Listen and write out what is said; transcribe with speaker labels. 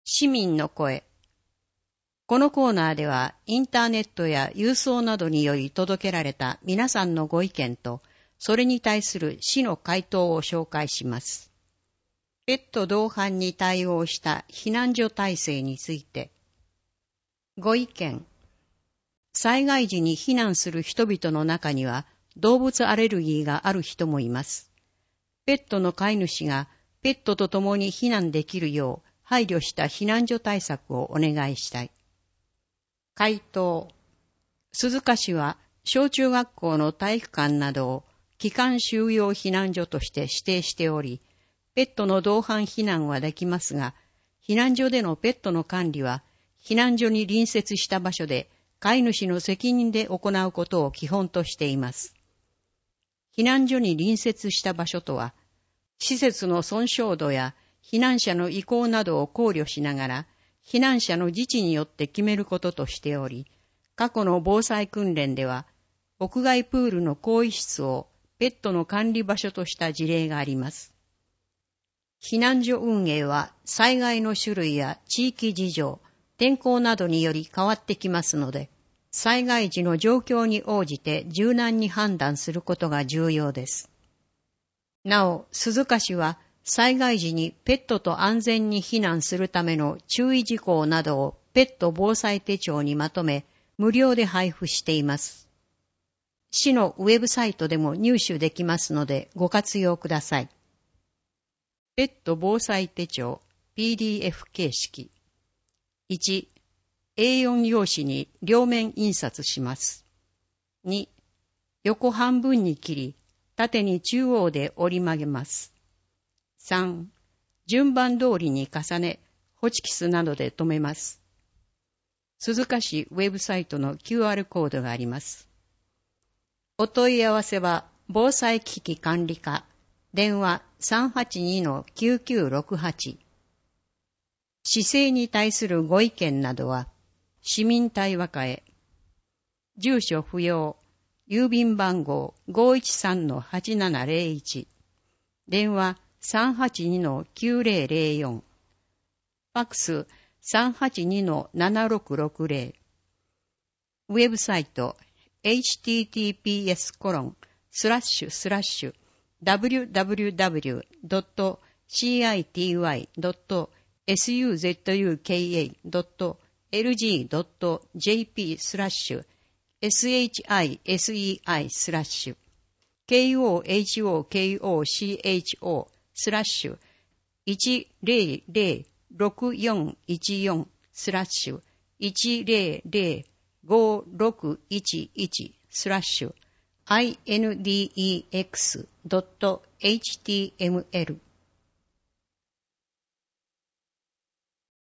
Speaker 1: 市民の声。このコーナーではインターネットや郵送などにより届けられた皆さんのご意見と、それに対する市の回答を紹介します。ペット同伴に対応した避難所体制について。ご意見。災害時に避難する人々の中には動物アレルギーがある人もいます。ペットの飼い主がペットと共に避難できるよう配慮した避難所対策をお願いしたい。回答。鈴鹿市は小中学校の体育館などを期間収容避難所として指定しており、ペットの同伴避難はできますが、避難所でのペットの管理は避難所に隣接した場所で飼い主の責任で行うことを基本としています。避難所に隣接した場所とは、施設の損傷度や避難者の意向などを考慮しながら、避難者の自治によって決めることとしており、過去の防災訓練では、屋外プールの更衣室をペットの管理場所とした事例があります。避難所運営は災害の種類や地域事情、天候などにより変わってきますので、災害時の状況に応じて柔軟に判断することが重要です。なお、鈴鹿市は災害時にペットと安全に避難するための注意事項などをペット防災手帳にまとめ、無料で配布しています。市のウェブサイトでも入手できますのでご活用ください。ペット防災手帳 PDF 形式。1、A4 用紙に両面印刷します。2、横半分に切り、縦に中央で折り曲げます。3、順番通りに重ね、ホチキスなどで留めます。鈴鹿市ウェブサイトの QR コードがあります。お問い合わせは、防災危機管理課、電話 382-9968。市政に対するご意見などは、市民対話課へ。住所不要。郵便番号 513-8701。電話 382-9004。ファックス 382-7660。ウェブサイト https://www.cityy.education.jp/1005611/index.html